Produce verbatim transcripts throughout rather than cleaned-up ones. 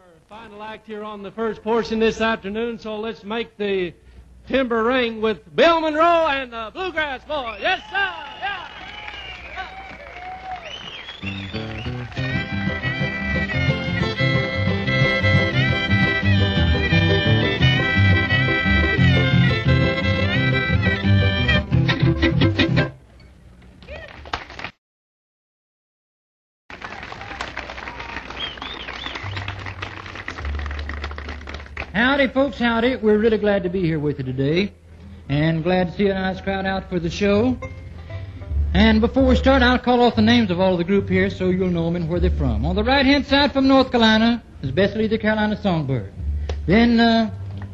Final act here on the first portion this afternoon, so let's make the timber ring with Bill Monroe and the Bluegrass Boys. Yes, sir! Yeah! Howdy, folks, howdy. We're really glad to be here with you today, and glad to see a nice crowd out for the show. And before we start, I'll call off the names of all of the group here so you'll know them and where they're from. On the right-hand side from North Carolina is Bessie the Carolina Songbird. Then, uh,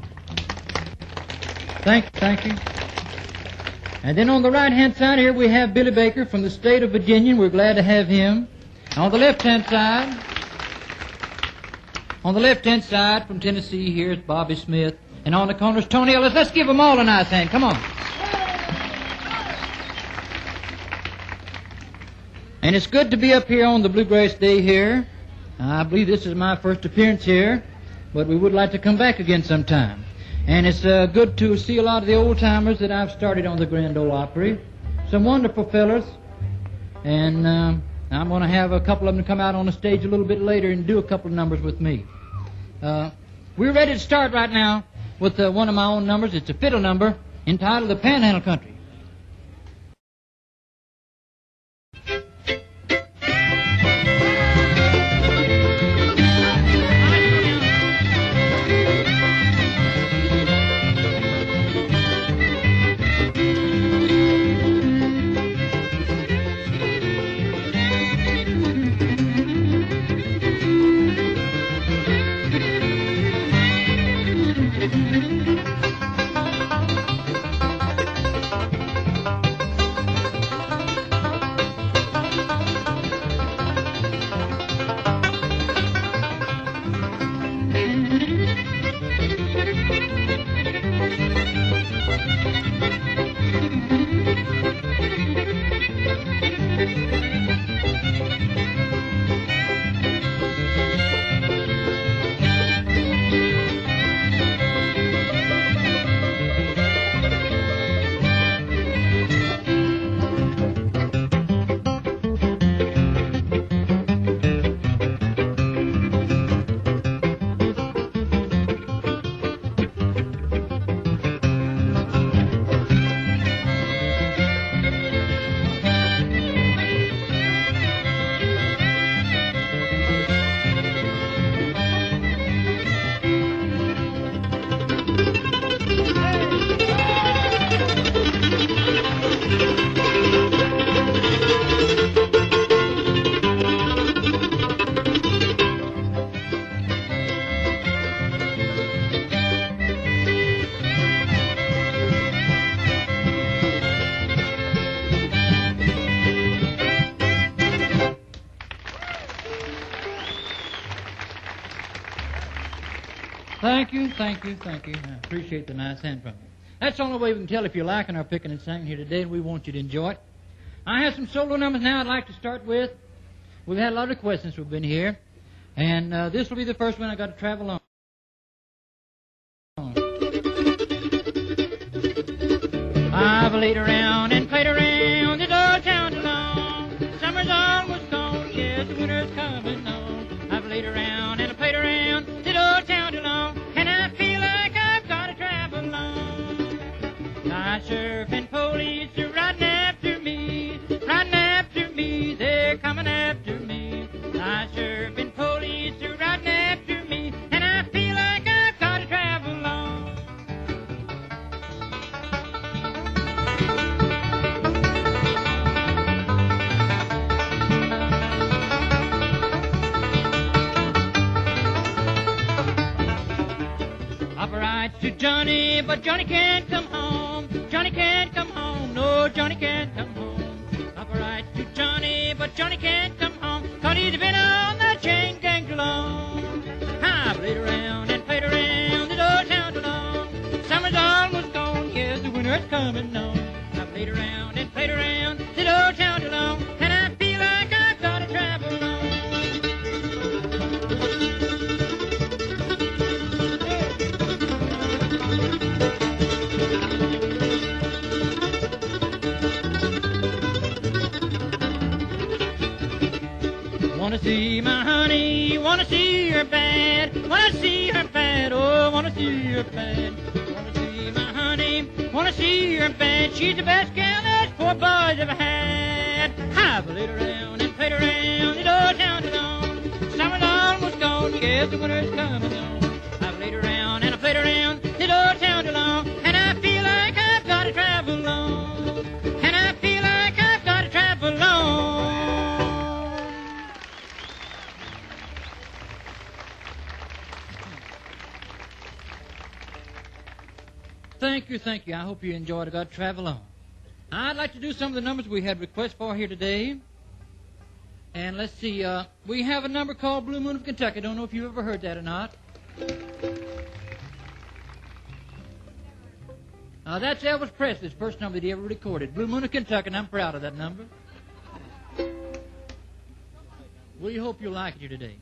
thank, thank you. And then on the right-hand side here we have Billy Baker from the state of Virginia. We're glad to have him. On the left-hand side... On the left-hand side from Tennessee, here's Bobby Smith. And on the corner's Tony Ellis. Let's give them all a nice hand. Come on. And it's good to be up here on the Bluegrass Day here. I believe this is my first appearance here, but we would like to come back again sometime. And it's uh, good to see a lot of the old-timers that I've started on the Grand Ole Opry. Some wonderful fellas. And... Uh, I'm going to have a couple of them come out on the stage a little bit later and do a couple of numbers with me. Uh, we're ready to start right now with uh, one of my own numbers. It's a fiddle number entitled The Panhandle Country. Thank you, thank you, thank you. I appreciate the nice hand from you. That's the only way we can tell if you're liking our picking and singing here today, and we want you to enjoy it. I have some solo numbers now I'd like to start with. We've had a lot of requests since we've been here, and uh, this will be the first one I got to travel on. I've laid around and played around this old town too long. Summer's almost gone, yes, the winter's coming on. I've laid around and played around this old town too long, and I feel like I've got to travel on. My surfing police are riding after me, riding after me, they're coming after me. My surfing police are riding after me, and I feel like I've got to travel on. I've a right to Johnny, but Johnny can't come home. Johnny can't come home, no, Johnny can't come home. I've a right to Johnny, but Johnny can't come home, 'cause he's been on the chain gang too long. I've played around and played around this old town too long. Summer's almost gone, yes, the winter's coming on. I've played around and played around this old town too long, and I feel like I've got to travel on. see her bad, wanna see her bad, oh, wanna see her bad. Wanna see my honey, wanna see her bad. She's the best gal that poor boys ever had. I've laid around and played around the old town alone. Summer's almost gone, yes, the winter's coming on. I've laid around and I played around the old town alone, and I feel like I've got to travel alone. And I feel like I've got to travel alone. Thank you, thank you. I hope you enjoyed it. Got to travel on. I'd like to do some of the numbers we had requests for here today. And let's see, uh, we have a number called Blue Moon of Kentucky. Don't know if you've ever heard that or not. Uh, that's Elvis Presley's first number that he ever recorded. Blue Moon of Kentucky, and I'm proud of that number. We hope you'll like it here today.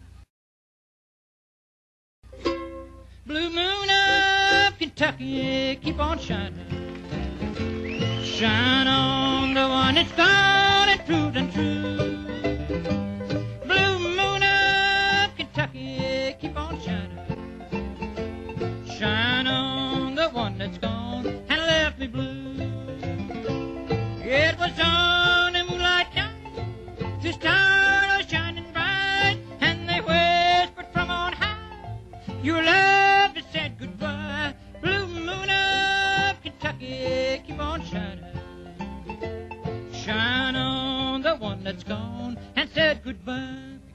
Blue Moon of Kentucky, keep on shining. Shine on the one that's gone and proved untrue. Blue Moon of Kentucky, keep on shining. Shine on the one that's gone and left me blue. It was on the moonlight night, the stars are shining bright, and they whispered from on high, your love has said goodbye. Blue Moon of Kentucky, keep on shining. Shine on the one that's gone and said goodbye.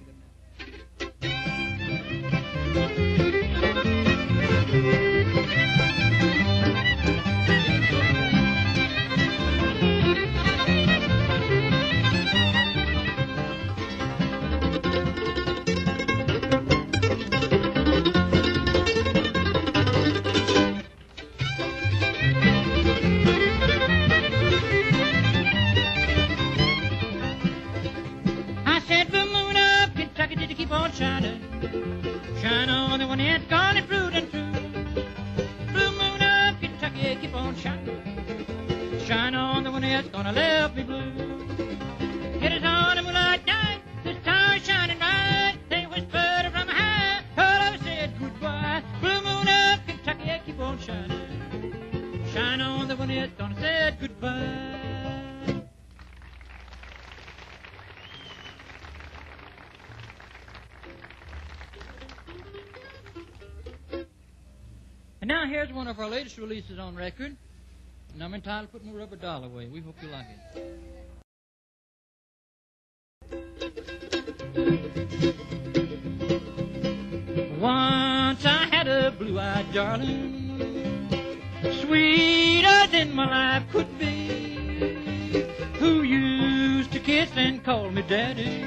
Shining, shine on the one that's gone and proved untrue. Blue Moon of Kentucky, keep on shining. Shine on the one that's gonna left me blue. It is on the moonlight night, the stars shining bright. They whispered from high, all of said goodbye. Blue Moon of Kentucky, keep on shining. Shine on the one that's gonna said goodbye. And now here's one of our latest releases on record. And I'm entitled Put My Rubber Doll Away. We hope you like it. Once I had a blue-eyed darling, sweeter than my life could be, who used to kiss and call me daddy.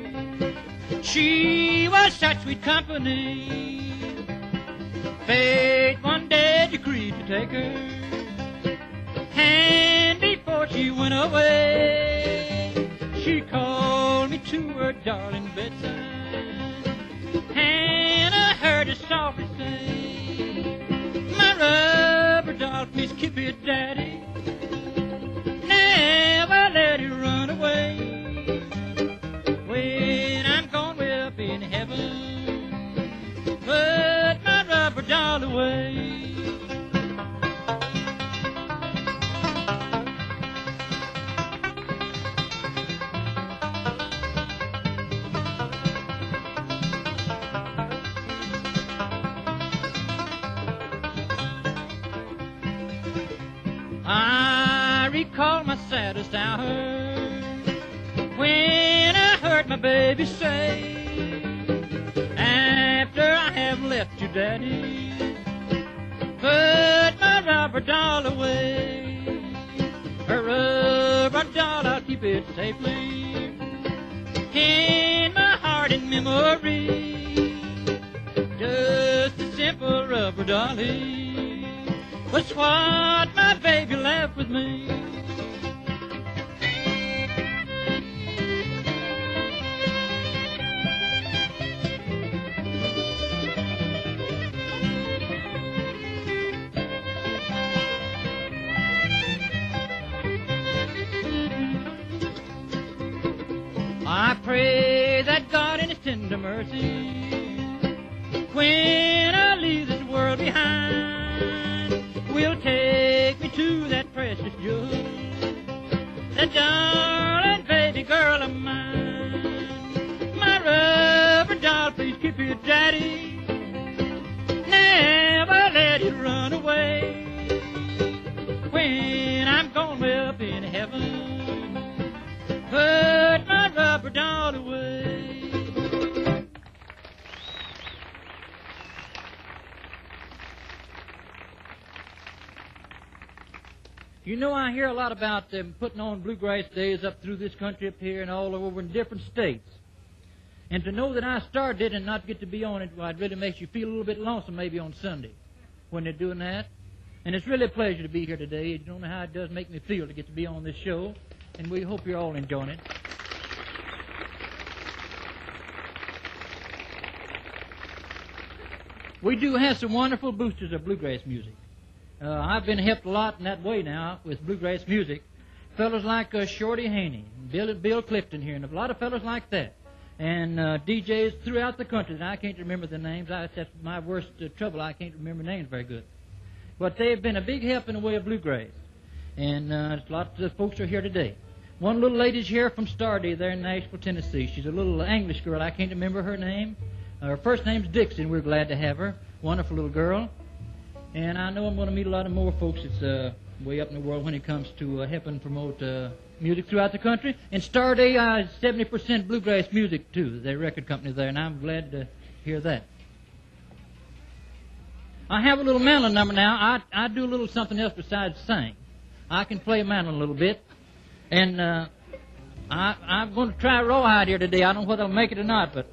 She was such sweet company. Fate one day decreed to take her, and before she went away, she called me to her darling bedside, and I heard her softly say, my rubber doll, please keep it, daddy, never let it run away. When I'm gone way up in heaven, put my rubber doll away. I recall my saddest hour when I heard my baby say, after I have left you, daddy, put my rubber doll away. Her rubber doll, I'll keep it safely in my heart and memory. Just a simple rubber dolly was what my baby left with me. I pray that God in His tender mercy Joe, that darling baby girl of mine. My rubber doll, please keep your daddy. Never let it run away. When I'm gone way up in heaven, put my rubber doll away. You know, I hear a lot about them putting on bluegrass days up through this country up here and all over in different states. And to know that I started it and not get to be on it, well, it really makes you feel a little bit lonesome maybe on Sunday when they're doing that. And it's really a pleasure to be here today. You don't know how it does make me feel to get to be on this show. And we hope you're all enjoying it. We do have some wonderful boosters of bluegrass music. Uh, I've been helped a lot in that way now with bluegrass music. Fellows like uh, Shorty Haney, Bill, Bill Clifton here, and a lot of fellows like that. And uh, D Js throughout the country, and I can't remember the names. I, that's my worst uh, trouble. I can't remember names very good. But they've been a big help in the way of bluegrass. And uh, lots of folks are here today. One little lady's here from Starday there in Nashville, Tennessee. She's a little English girl. I can't remember her name. Uh, her first name's Dixon. We're glad to have her. Wonderful little girl. And I know I'm going to meet a lot of more folks that's uh, way up in the world when it comes to uh, helping promote uh, music throughout the country. And Starday uh, is seventy percent bluegrass music, too. Their record company there, and I'm glad to hear that. I have a little mandolin number now. I, I do a little something else besides sing. I can play a mandolin a little bit. And uh, I, I'm going to try rawhide here today. I don't know whether I'll make it or not, but...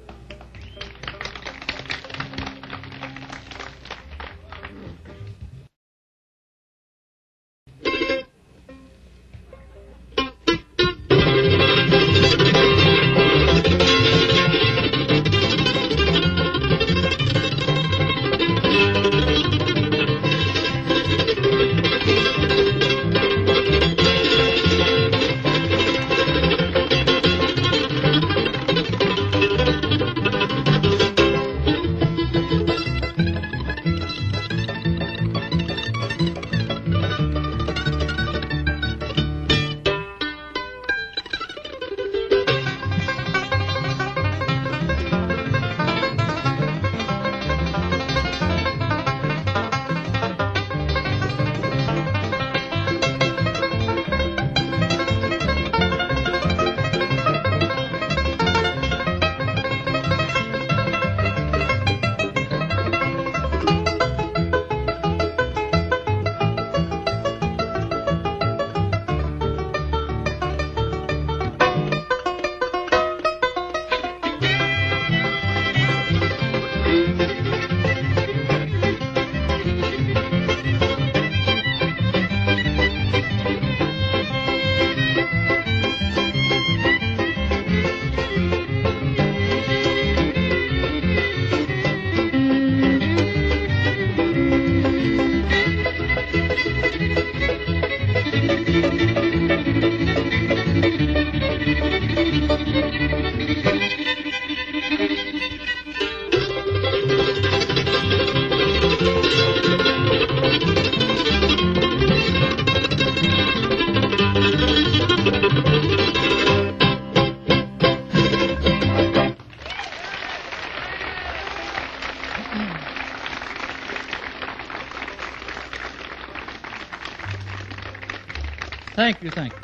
Thank you, thank you.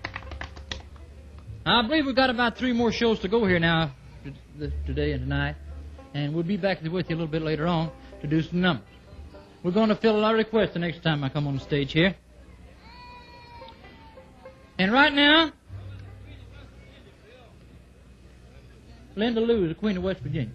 I believe we've got about three more shows to go here now, today and tonight, and we'll be back with you a little bit later on to do some numbers. We're going to fill a lot of requests the next time I come on the stage here. And right now, Linda Lou is the Queen of West Virginia.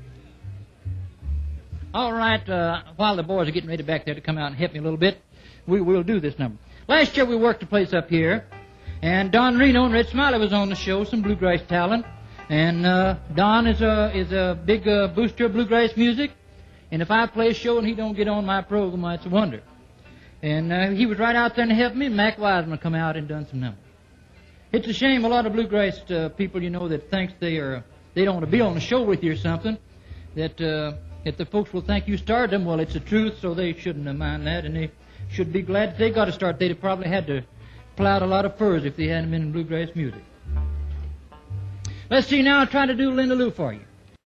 All right, uh, while the boys are getting ready back there to come out and help me a little bit, we will do this number. Last year we worked a place up here, and Don Reno and Red Smiley was on the show, some bluegrass talent. And uh, Don is a is a big uh, booster of bluegrass music, and if I play a show and he don't get on my program, well, it's a wonder. And uh, he was right out there to help me. Mac Wiseman come out and done some numbers. It's a shame a lot of bluegrass uh, people, you know, that thinks they are they don't want to be on the show with you or something, that uh, that the folks will think you started them. Well, it's the truth, so they shouldn't mind that, and they should be glad that they got to start. They'd have probably had to plowed a lot of furs if they hadn't been in bluegrass music. Let's see now. I'll try to do Linda Lou for you.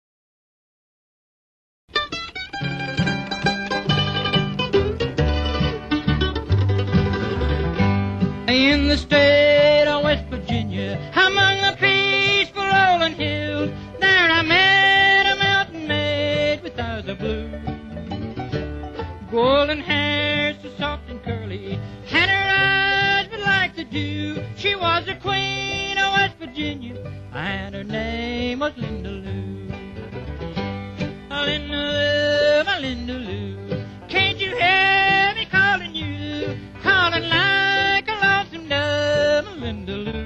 In the state of West Virginia, among the peaceful rolling hills, there I met a mountain maid with eyes of blue. Golden hair so soft and curly, and her eyes were like the dew. She was the queen of West Virginia, and her name was Linda Lou. Linda Lou, my Linda Lou, can't you hear me calling you, calling like a lonesome dove, my Linda Lou.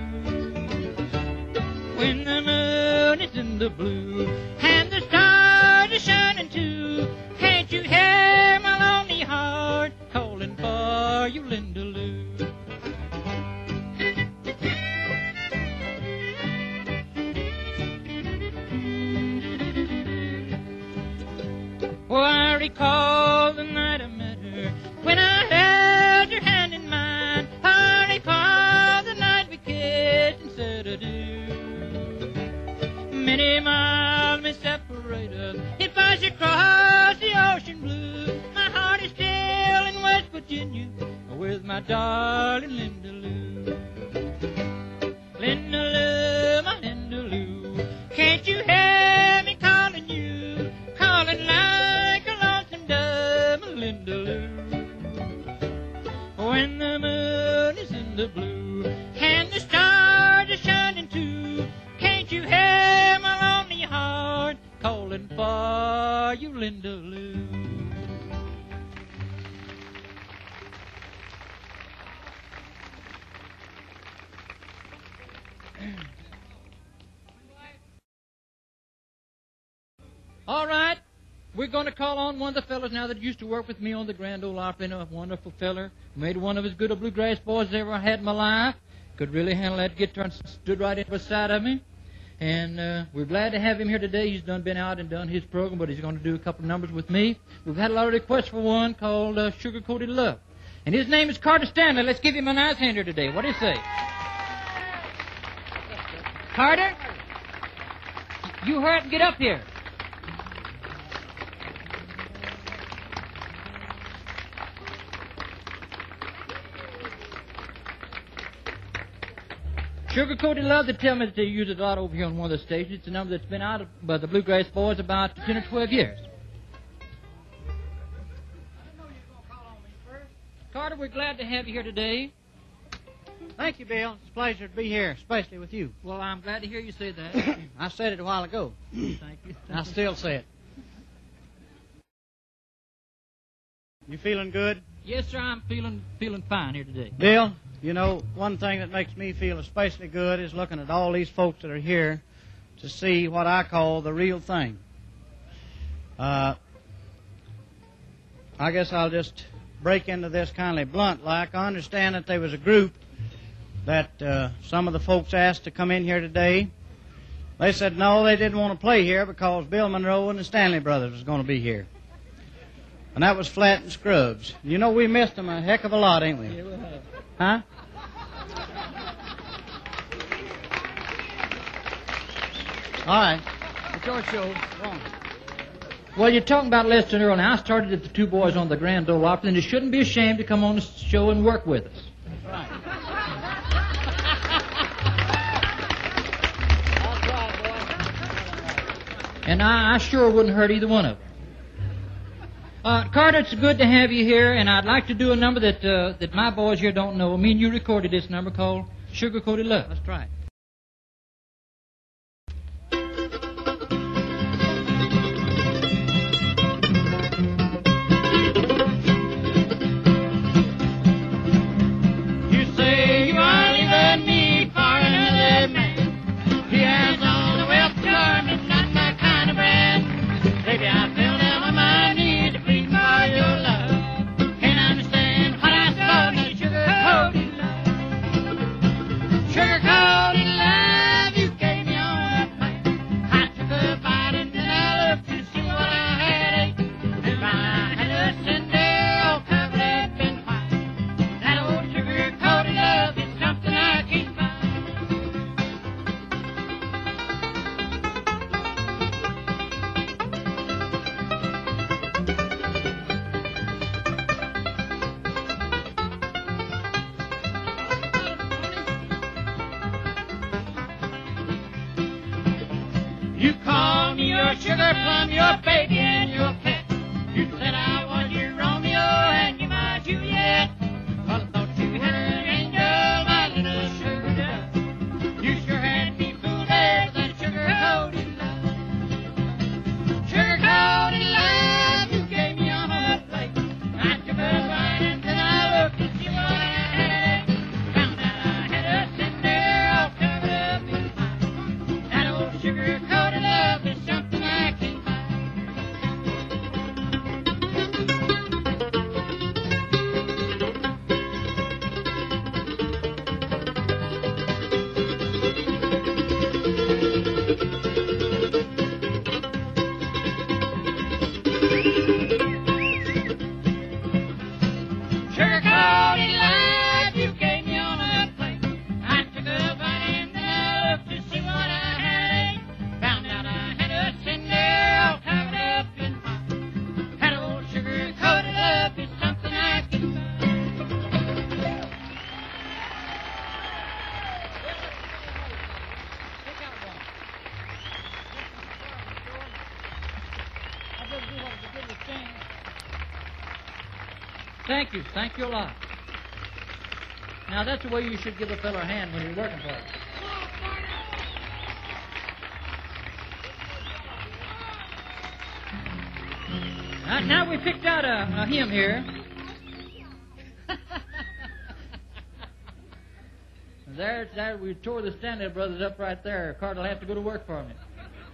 When the moon is in the blue and the stars are shining too, can't you hear my lonely heart calling for you, Linda Lou? Oh, I recall the night I met her, when I held your hand in mine. I recall the night we kissed and said adieu. Many miles may separate us if I should cross the ocean blue. My heart is still in West Virginia with my darling Linda Lou. Linda Lou, my Linda Lou, can't you hear me calling you, calling like a lonesome dove, my Linda Lou. When the moon is in the blue and the stars are shining too, can't you hear my lonely heart calling for you, Linda Lou? All right, we're going to call on one of the fellas now that used to work with me on the Grand Ole Opry, a wonderful feller. Made one of as good a bluegrass boys as I ever had in my life. Could really handle that guitar and stood right in beside of me. And uh, we're glad to have him here today. He's done been out and done his program, but he's going to do a couple of numbers with me. We've had a lot of requests for one called uh, Sugar Coated Love. And his name is Carter Stanley. Let's give him a nice hand here today. What do you say? Carter? You hurry up and get up here. Sugar Coated Love, they tell me that they use it a lot over here on one of the stations. It's a number that's been out by the Bluegrass Boys about ten or twelve years. Carter, we're glad to have you here today. Thank you, Bill. It's a pleasure to be here, especially with you. Well, I'm glad to hear you say that. I said it a while ago. Thank you. I still say it. You feeling good? Yes, sir, I'm feeling feeling fine here today. Bill, you know, one thing that makes me feel especially good is looking at all these folks that are here to see what I call the real thing. Uh, I guess I'll just break into this kind of blunt like. I understand that there was a group that uh, some of the folks asked to come in here today. They said no, they didn't want to play here because Bill Monroe and the Stanley Brothers was going to be here. And that was Flat and Scruggs. You know, we missed them a heck of a lot, ain't we? Yeah, we have. Huh? All right. It's your show. Go on. Well, you're talking about Lester Earl. Now, I started at the two boys on the Grand Ole Opry, and you shouldn't be ashamed to come on the show and work with us. That's right. And I, I sure wouldn't hurt either one of them. Uh, Carter, it's good to have you here, and I'd like to do a number that uh, that my boys here don't know. Me and you recorded this number called Sugar Coated Love. That's right. You say you only love me for another man. He has all the wealth, charm, and not my kind of brand. Baby, I fell down on my knees to plead for your love. Can't understand what I saw in sugar-coated love. Sugar-coated You call me your sugar plum, your baby and your pet. You said I was your Romeo and you're my Juliet. Well, I thought you had an angel, my little sugar dove. You sure had me fooled there with that sugar-coated love. Sugar-coated love, you gave me on a plate. I took a bite and then I looked to see what I had. Found out I had a sitting there all covered up in pie. That old sugar-coated love is something I can buy. Sugar-coated love, you gave me on a plate. I took a bite and then I looked to see what I had. Found out I had a cinder all covered up in pie. That old sugar-coated love is something I can buy. Thank you. Thank you a lot. Now, that's the way you should give a fellow a hand when you're working for him. Now, now we picked out a, a hymn here. there, there, we tore the Stanley Brothers up right there. Carter will have to go to work for me.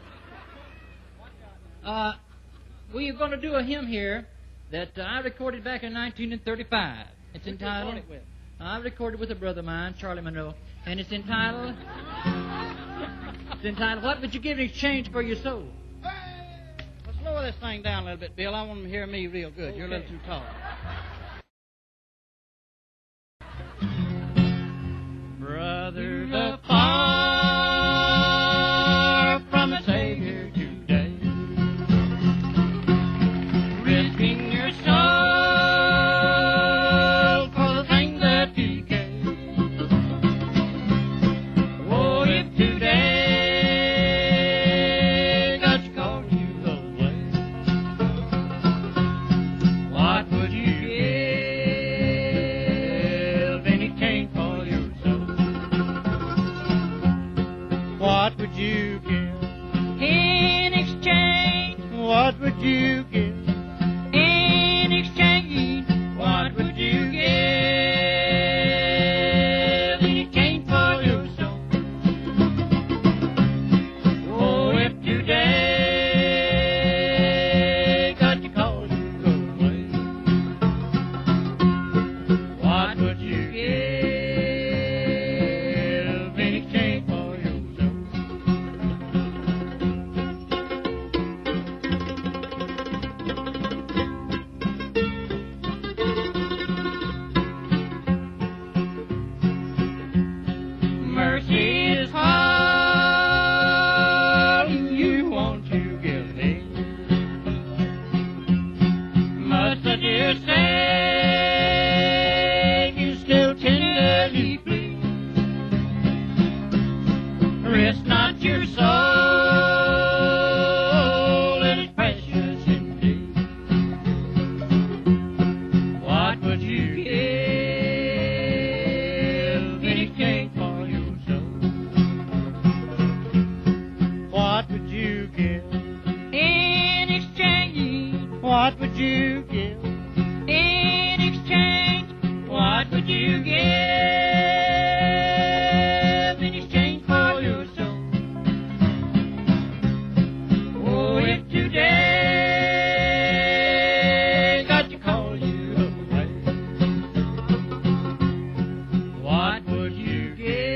Uh, we're going to do a hymn here that uh, I recorded back in nineteen thirty-five. It's entitled. It with? I recorded with a brother of mine, Charlie Monroe, and it's entitled. it's entitled "What Would You Give in Exchange for Your Soul?" Let's lower this thing down a little bit, Bill. I want them to hear me real good. You're a little too tall. Brothers apart from the Savior today, risking your soul for the things that decay. Oh, if today God called you away, what would you give in exchange for your soul? What would you give in exchange? What would you give in exchange? What would you give in exchange for your soul? Oh, if today God you called you away, what would you give in exchange for your soul? Mercy is all you want to give me. Must I dear say you still tenderly plead? Rest not your soul, it is precious indeed. What would you give in exchange for your soul? What would you give in exchange? What would you give in exchange? What would you give in exchange for your soul? Oh, if today God you call you away, what would you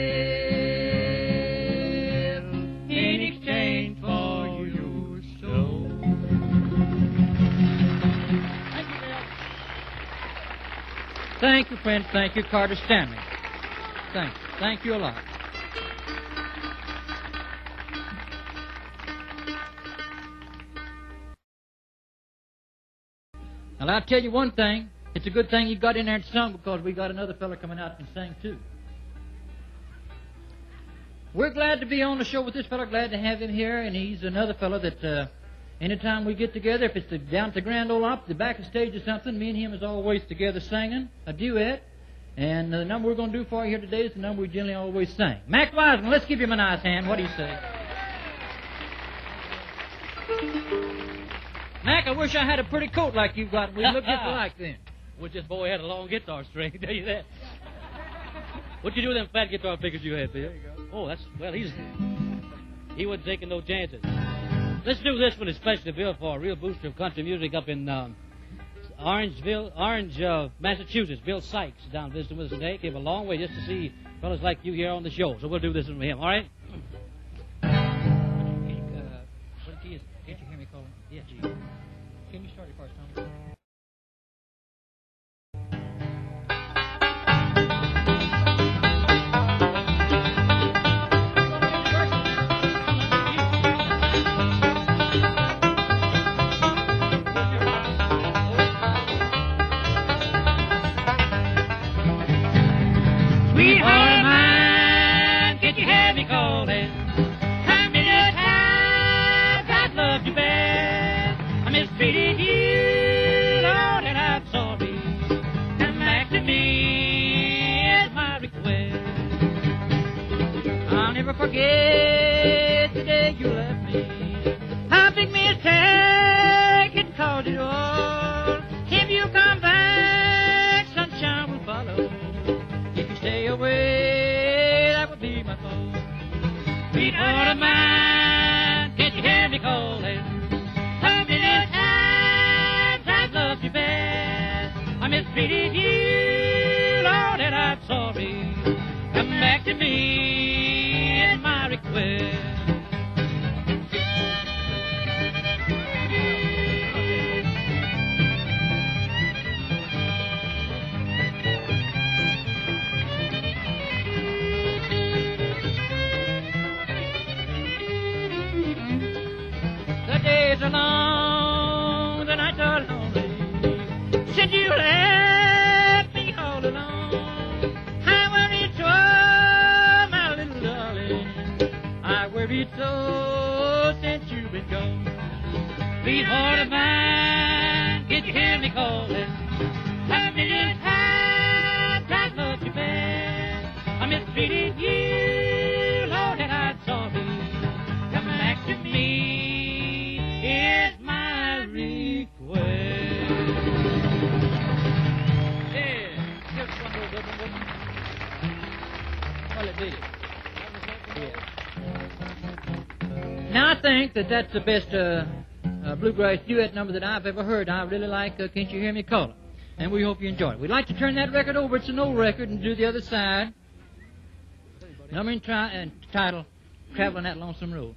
give in exchange for your soul? Thank you, Bill. Thank you, friends. Thank you, Carter Stanley. Thank you. Thank you a lot. Well, I'll tell you one thing. It's a good thing you got in there and sung, because we got another fella coming out and sing too. We're glad to be on the show with this fellow, glad to have him here, and he's another fellow that uh, anytime we get together, if it's the, down at the Grand Ole Opry, the back of stage or something, me and him is always together singing a duet. And the number we're going to do for you here today is the number we generally always sing. Mac Wiseman, let's give him a nice hand. What do you say? Mac, I wish I had a pretty coat like you've got. We look just alike then. Wish this boy had a long guitar string, tell you that. What'd you do with them fat guitar pickers you had, Bill? There you go. Oh, that's, well, he's, he wasn't taking no chances. Let's do this one especially, Bill, for a real booster of country music up in um, Orangeville, Orange, uh, Massachusetts. Bill Sykes is down visiting with us today. Came a long way just to see fellas like you here on the show. So we'll do this one with him, all right? Uh, what key is it? Can't you hear me calling? Yeah, G. Can you start it first, Tom? Sweetheart of mine, can't you hear me calling? How many times I've loved you best? I mistreated you, Lord, and I'm sorry. Come back to me is my request. I'll never forget the day you left me. How big mistake it caused it all. If you come back, sunshine will follow. If you stay away, that would be my fault. Sweetheart of mine, can't you hear me calling? How many times I've loved you best? I mistreated you, Lord, and I'm sorry. Come back to me is my request. The days are long, the nights are lonely. Since you left me all alone, I worried so, my little darling. I worried so since you've been gone. Sweetheart of mine, can't you hear me calling? How many times I've loved you best? I mistreated you, Lord, and I'm sorry. Come back to me is my request. Yeah. Give us one more good one, would you? Well, it did. Yeah. Now, I think that that's the best uh, uh, bluegrass duet number that I've ever heard. I really like uh, Can't You Hear Me Calling? And we hope you enjoy it. We'd like to turn that record over. It's an old record, and do the other side. Number and, tri- and title, Traveling That Lonesome Road.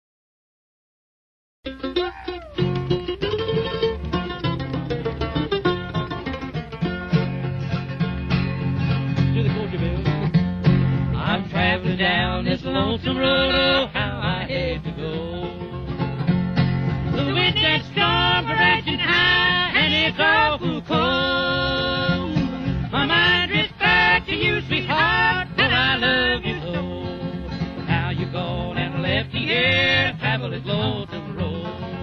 Do the country, Bill. I'm traveling down this lonesome road, oh, how I hate to go. The wind that's storm raging high, and it's awful cold. My mind drifts back to you, sweetheart, but I love you so. Now you're gone and left me here to travel this lonesome road.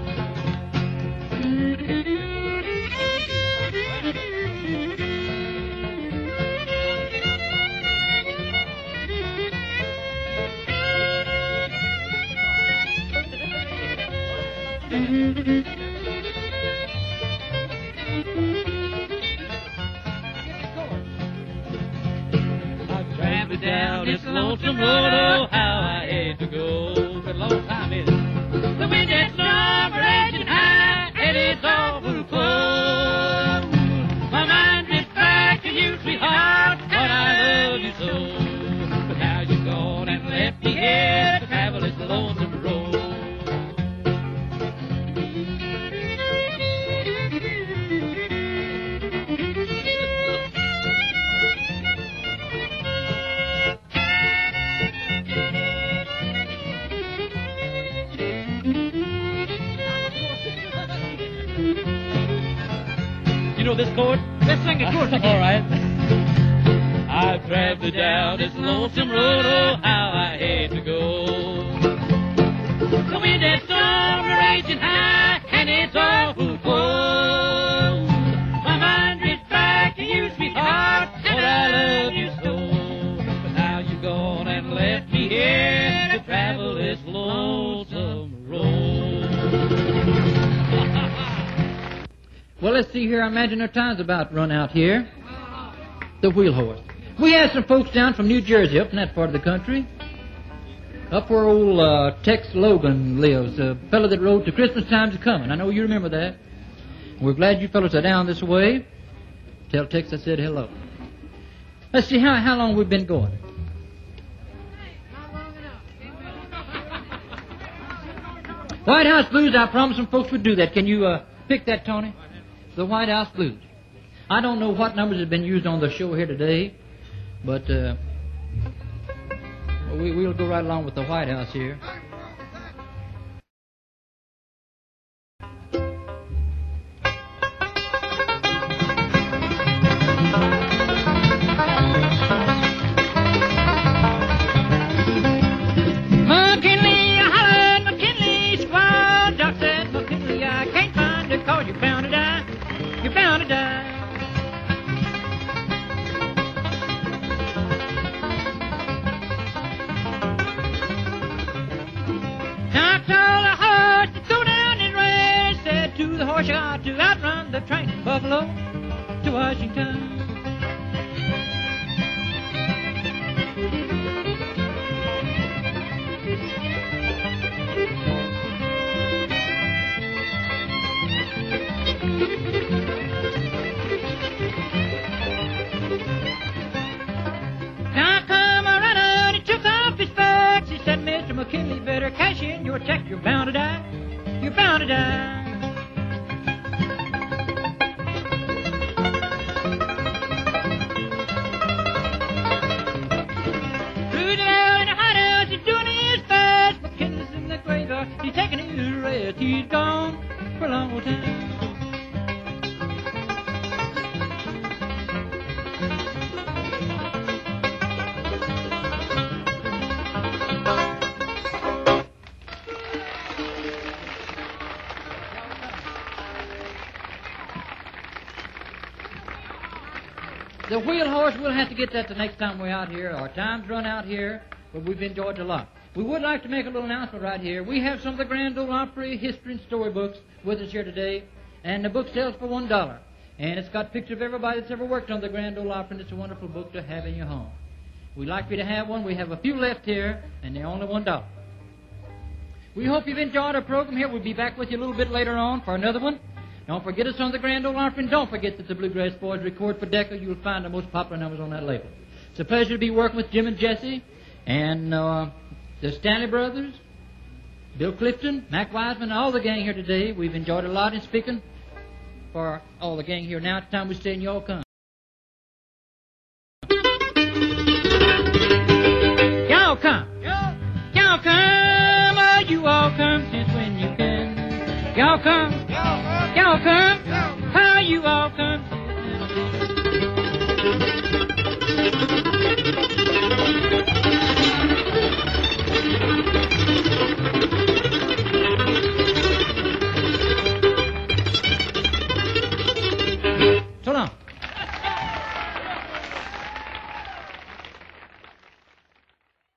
I've traveled down this lonesome road, oh, how I hate to go. It's a long time, isn't it? The wind that's storm raging high, and it's awful cold. My mind drifts back to you, sweetheart, but I love you so. But now you're gone and left me here to travel this lonesome road. You know this chord? Let's sing the chorus again. All right. I've traveled down this lonesome road, oh, how I hate to go. The wind and storm are raging high, and it's awful cold. My mind drifts back to you, sweetheart, and I love you so. But now you're gone and left me here to travel this lonesome road. Well, let's see here. I imagine our time's about run out here. The Wheel Horse. We had some folks down from New Jersey, up in that part of the country. Up where old uh, Tex Logan lives, a fellow that rode to Christmas Time's Coming. I know you remember that. We're glad you fellows are down this way. Tell Tex I said hello. Let's see, how, how long we've been going? White House Blues, I promised some folks would do that. Can you uh, pick that, Tony? The White House Blues. I don't know what numbers have been used on the show here today, but uh, we, we'll go right along with the White House here. McKinley, I hollered, McKinley, squad. Doc said, McKinley, I can't find her, 'cause you're bound to die. You're bound to die. Now I told the horse to go down and race. Said to the horse, you got to outrun the train from Buffalo to Washington. Now come a runner and he took off his specs. He said, Mister McKinley, better cash in your check. You're bound to die. You're bound to die. Rudy out in the White House, he's doing his best. McKinley's in the graveyard, he's taking his rest. He's gone for a long time. The Wheel Horse, we'll have to get that the next time we're out here. Our time's run out here, but we've enjoyed it a lot. We would like to make a little announcement right here. We have some of the Grand Ole Opry history and storybooks with us here today, and the book sells for one dollar. And it's got pictures of everybody that's ever worked on the Grand Ole Opry, and it's a wonderful book to have in your home. We'd like you to have one. We have a few left here, and they're only one dollar. We hope you've enjoyed our program here. We'll be back with you a little bit later on for another one. Don't forget us on the Grand Ole Opry, and don't forget that the Bluegrass Boys record for Decca. You'll find the most popular numbers on that label. It's a pleasure to be working with Jim and Jesse, and uh, the Stanley Brothers, Bill Clifton, Mac Wiseman, all the gang here today. We've enjoyed a lot in speaking for all the gang here. Now it's time we say, and y'all come. Y'all come. Y'all come. Oh, you all come since when you can. Y'all come. Y'all come. How you all come.